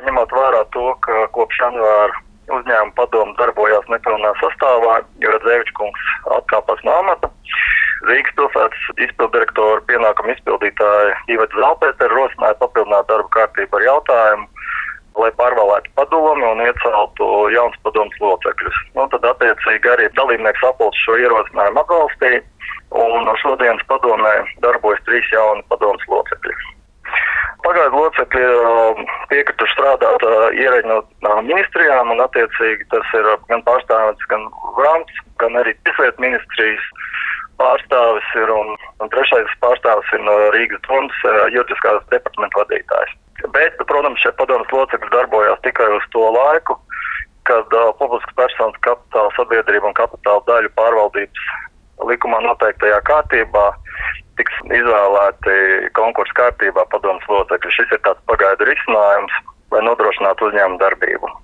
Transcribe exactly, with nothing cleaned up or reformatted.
ņemot vērā to, ka kopš janvāra uzņēmuma padomu darbojās nepilnā sastāvā, jo Radzevičs kungs atkāpās no amata. Rīgas pilsētas izpilddirektora pienākumu izpildītāja Iveta Zalpētera rosināja papildināt darba kārtību ar jautājumu, lai pārvalētu padomi un ieceltu jauns padomas locekļus. Nu, tad attiecīgi arī dalībnieks sapulces šo ierosinājumu atbalstīja, un no šodienas padomē darbojas trīs jauni padomas locekļi. Pagaidu locekļi piekrituši strādāt ierēģi no ministrijām, un attiecīgi tas ir gan pārstāvis, gan Vrants, gan arī tieslietu ministrijas pārstāvis ir, un, un trešais pārstāvis ir no Rīgas domas juridiskās departamenta vadītājs. Bet, protams, šie padomas locekļi darbojās tikai uz to laiku, kad uh, publiskas personas kapitāla sabiedrība un kapitāla daļu pārvaldības likumā noteiktajā kārtībā tiks izvēlēti konkursu kārtībā padomas locekļi. Šis ir tāds pagaidu risinājums, lai nodrošinātu uzņēmumu darbību.